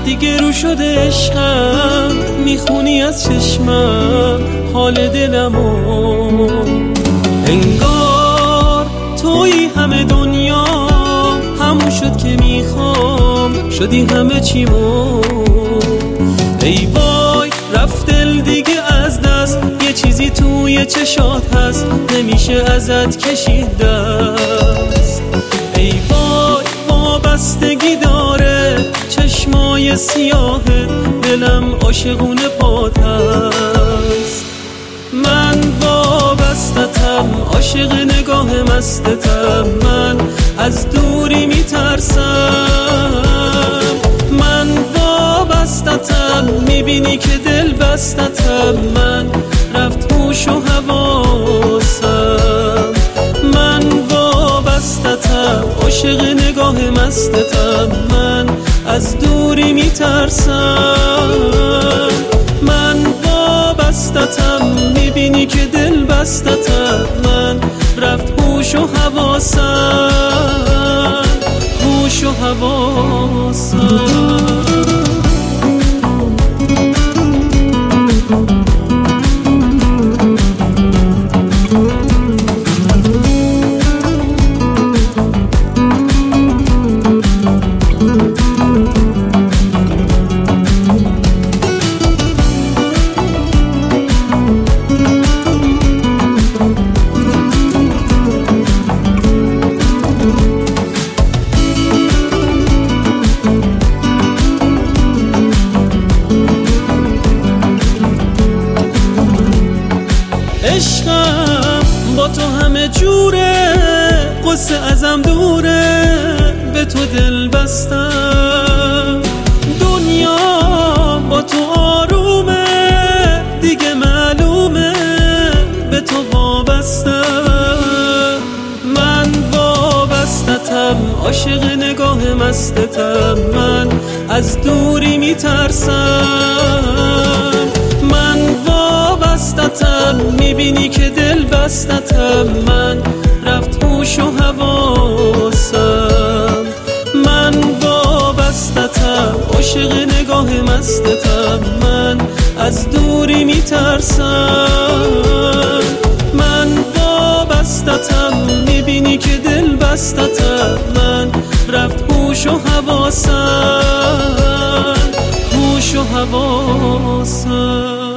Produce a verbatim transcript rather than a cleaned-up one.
دیگه رو شده عشقم، میخونی از چشمم حال دلمو. انگار توی همه دنیا، همون شد که میخوام، شدی همه چیمو. ای وای رفت دل دیگه از دست، یه چیزی توی چشات هست، نمیشه ازت کشید دست. ای وای وابستگی داره چشمای سیاهت، دلم عاشقونه پات هست. من وابستتم، عاشق نگاه مستتم، من از دوری میترسم. من وابستتم، میبینی که دل بستتم، من رفت هوش و حواسم. من وابستتم، عاشق نگاه مستتم، من از دوری میترسم. من وابستتم، میبینی که دل بستتم، من رفت هوش و حواسم، هوش و حواسم. عشقم با تو همه جوره، قصه ازم دوره، به تو دل بستم. دنیا با تو آرومه، دیگه معلومه به تو وابستم. من وابستتم، عاشق نگاه مستتم، من از دوری میترسم. من وابستتم، میبینی که دل بستتم، من رفت هوش و حواسم. من وابستتم، عاشق نگاه مستتم، من از دوری میترسم. من وابستتم، میبینی که دل بستتم، من رفت هوش و حواسم، هوش و حواسم.